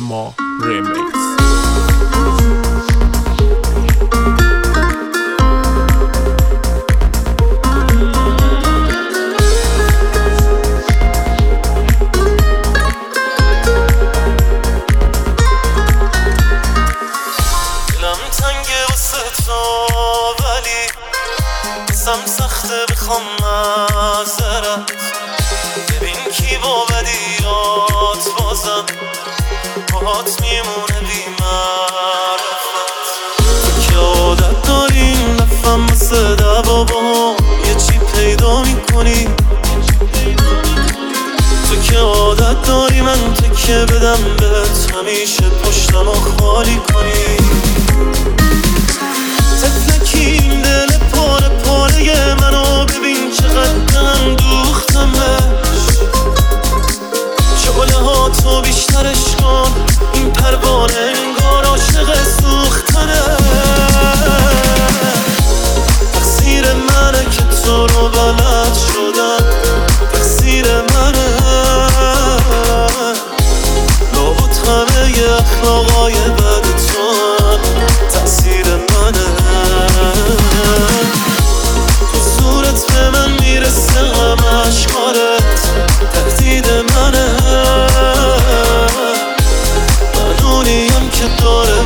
ما ریمیکس. دستم سخته بخوام معذرت، ببین کی با بدیات بازم باهات میمونه بی معرفت. تو که عادت داریم نفهم مثل دعوا با هم یه چی پیدا میکنی، تو که عادت داری من تکه بدم بهت همیشه پشتم و خالی کنی. تفلکیم دل پاره پاره منو ببین چقدر دوختمش، شعله ها تو بیشترش کن این پروانه انگار عاشق سوختنه. تقصیر منه که تو رو بلد شدم، تقصیر منه لابد همه ی اخلاقای بد تو تقصیر منه. تو صورت به من میرسه غم اشکارت تهدید منه، من اونیم که داره